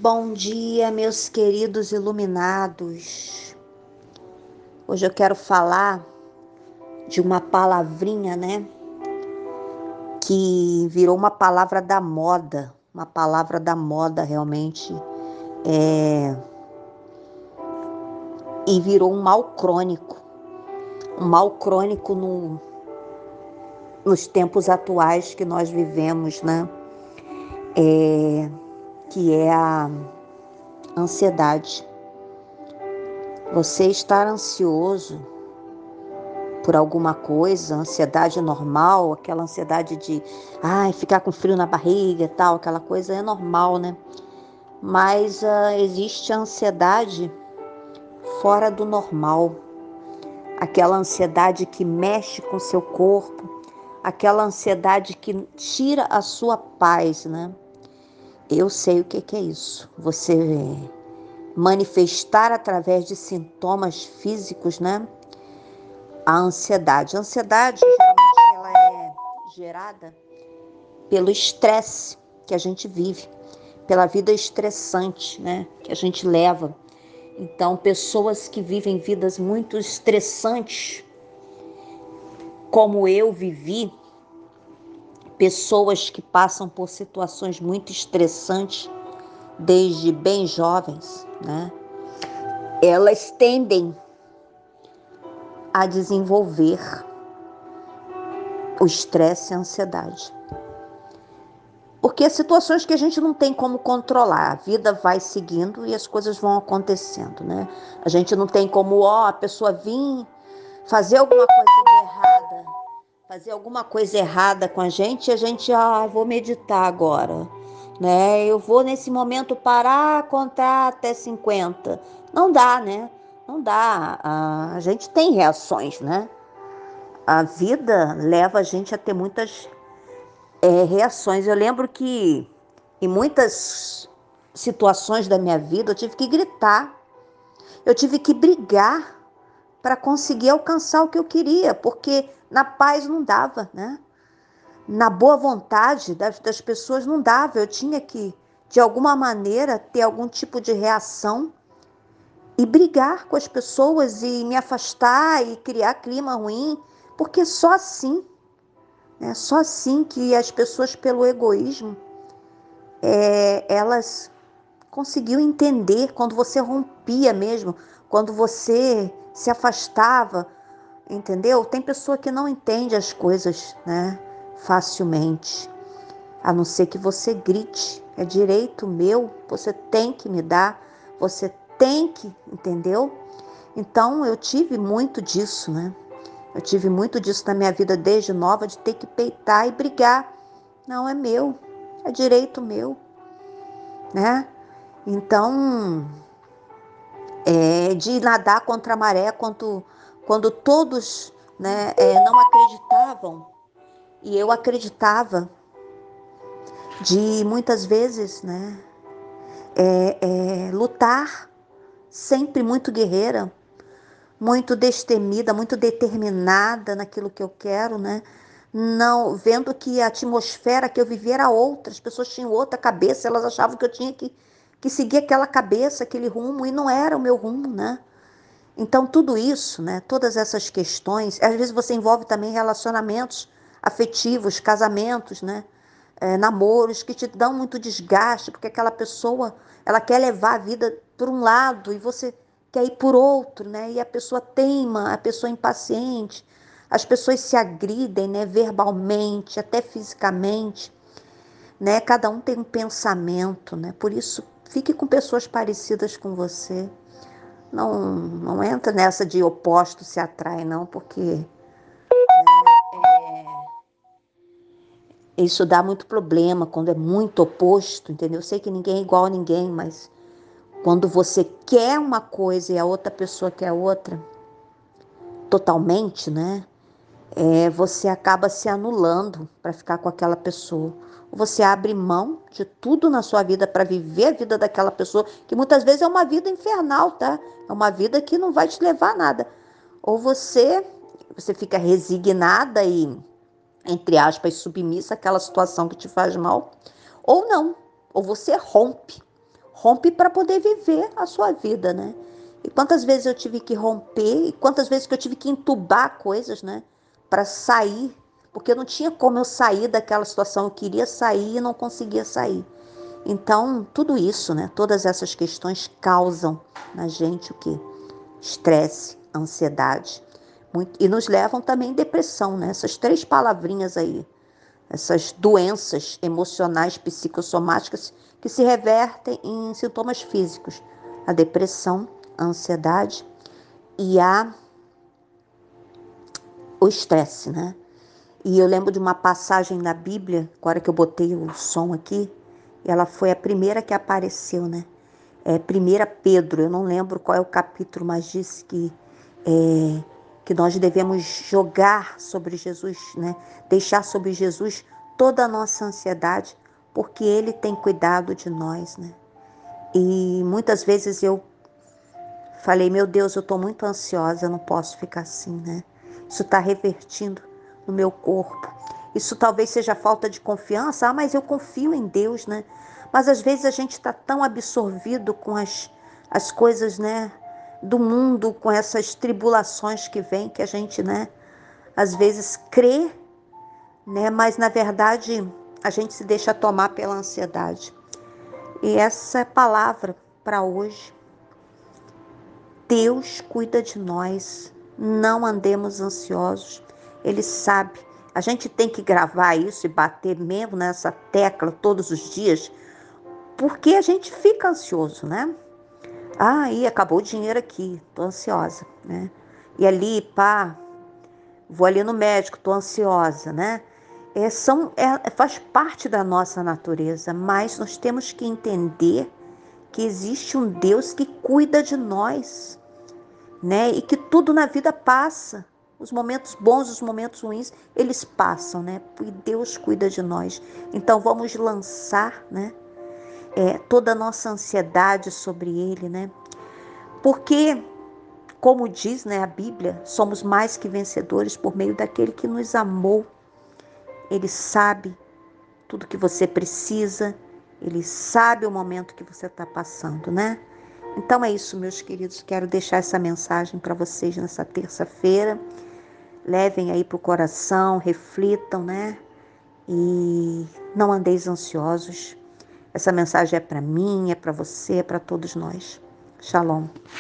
Bom dia, meus queridos iluminados. Hoje eu quero falar de uma palavrinha, que virou uma palavra da moda realmente, e virou um mal crônico nos tempos atuais que nós vivemos, que é a ansiedade. Você estar ansioso por alguma coisa, ansiedade normal, aquela ansiedade de ficar com frio na barriga e tal, aquela coisa é normal, Mas existe a ansiedade fora do normal, aquela ansiedade que mexe com o seu corpo, aquela ansiedade que tira a sua paz, Eu sei o que é isso. Você manifestar através de sintomas físicos, A ansiedade. A ansiedade, geralmente, ela é gerada pelo estresse que a gente vive, pela vida estressante, que a gente leva. Então, pessoas que vivem vidas muito estressantes, como eu vivi, pessoas que passam por situações muito estressantes desde bem jovens, Elas tendem a desenvolver o estresse e a ansiedade. Porque situações que a gente não tem como controlar, a vida vai seguindo e as coisas vão acontecendo, A gente não tem como, a pessoa vir fazer alguma coisa errada com a gente vou meditar agora, Eu vou nesse momento parar, contar até 50. Não dá, Não dá. A gente tem reações, A vida leva a gente a ter muitas reações. Eu lembro que em muitas situações da minha vida eu tive que gritar, eu tive que brigar para conseguir alcançar o que eu queria, porque na paz não dava, Na boa vontade das pessoas não dava, eu tinha que, de alguma maneira, ter algum tipo de reação e brigar com as pessoas e me afastar e criar clima ruim, porque só assim que as pessoas, pelo egoísmo, elas conseguiam entender quando você rompia mesmo, quando você se afastava, entendeu? Tem pessoa que não entende as coisas, facilmente, a não ser que você grite, é direito meu, você tem que me dar, você tem que, entendeu? Então eu tive muito disso, Eu tive muito disso na minha vida desde nova, de ter que peitar e brigar. Não, é meu, é direito meu, Então, de nadar contra a maré, quando todos, não acreditavam, e eu acreditava, de muitas vezes, lutar, sempre muito guerreira, muito destemida, muito determinada naquilo que eu quero, Não, vendo que a atmosfera que eu vivia era outra, as pessoas tinham outra cabeça, elas achavam que eu tinha que seguir aquela cabeça, aquele rumo, e não era o meu rumo, Então tudo isso, todas essas questões, às vezes você envolve também relacionamentos afetivos, casamentos, namoros que te dão muito desgaste, porque aquela pessoa, ela quer levar a vida por um lado e você quer ir por outro, E a pessoa teima, a pessoa é impaciente, as pessoas se agridem, verbalmente, até fisicamente, Cada um tem um pensamento, Por isso, fique com pessoas parecidas com você. Não entra nessa de opostos se atraem, não, porque isso dá muito problema quando é muito oposto, entendeu? Eu sei que ninguém é igual a ninguém, mas quando você quer uma coisa e a outra pessoa quer outra, totalmente, você acaba se anulando para ficar com aquela pessoa. Você abre mão de tudo na sua vida para viver a vida daquela pessoa, que muitas vezes é uma vida infernal, tá? É uma vida que não vai te levar a nada. Ou você fica resignada e, entre aspas, submissa àquela situação que te faz mal, ou não. Ou você rompe Rompe para poder viver a sua vida, né? E quantas vezes eu tive que romper, e quantas vezes que eu tive que entubar coisas, né? Para sair, porque não tinha como eu sair daquela situação. Eu queria sair e não conseguia sair. Então, tudo isso, né? Todas essas questões causam na gente o quê? Estresse, ansiedade. E nos levam também à depressão, né? Essas três palavrinhas aí. Essas doenças emocionais psicossomáticas que se revertem em sintomas físicos. A depressão, a ansiedade e o estresse, né? E eu lembro de uma passagem na Bíblia, agora que eu botei o som aqui, ela foi a primeira que apareceu, né? É 1 Pedro, eu não lembro qual é o capítulo, mas diz que nós devemos jogar sobre Jesus, né? Deixar sobre Jesus toda a nossa ansiedade, porque Ele tem cuidado de nós, né? E muitas vezes eu falei, meu Deus, eu estou muito ansiosa, eu não posso ficar assim, né? Isso está revertindo no meu corpo. Isso talvez seja falta de confiança. Mas eu confio em Deus, né? Mas às vezes a gente está tão absorvido com as coisas, né, do mundo, com essas tribulações que vêm, que a gente, né, às vezes crê, né, mas na verdade a gente se deixa tomar pela ansiedade. E essa é a palavra para hoje. Deus cuida de nós, não andemos ansiosos, Ele sabe. A gente tem que gravar isso e bater mesmo nessa tecla todos os dias, porque a gente fica ansioso, né? Aí acabou o dinheiro aqui, tô ansiosa, né? E ali, pá, vou ali no médico, tô ansiosa, né? Faz parte da nossa natureza, mas nós temos que entender que existe um Deus que cuida de nós, né? E que tudo na vida passa. Os momentos bons, os momentos ruins, eles passam, né? E Deus cuida de nós. Então vamos lançar, né? Toda a nossa ansiedade sobre Ele, né? Porque, como diz, né, a Bíblia, somos mais que vencedores por meio daquele que nos amou. Ele sabe tudo que você precisa. Ele sabe o momento que você está passando, né? Então é isso, meus queridos. Quero deixar essa mensagem para vocês nessa terça-feira. Levem aí para o coração, reflitam, né? E não andeis ansiosos. Essa mensagem é para mim, é para você, é para todos nós. Shalom.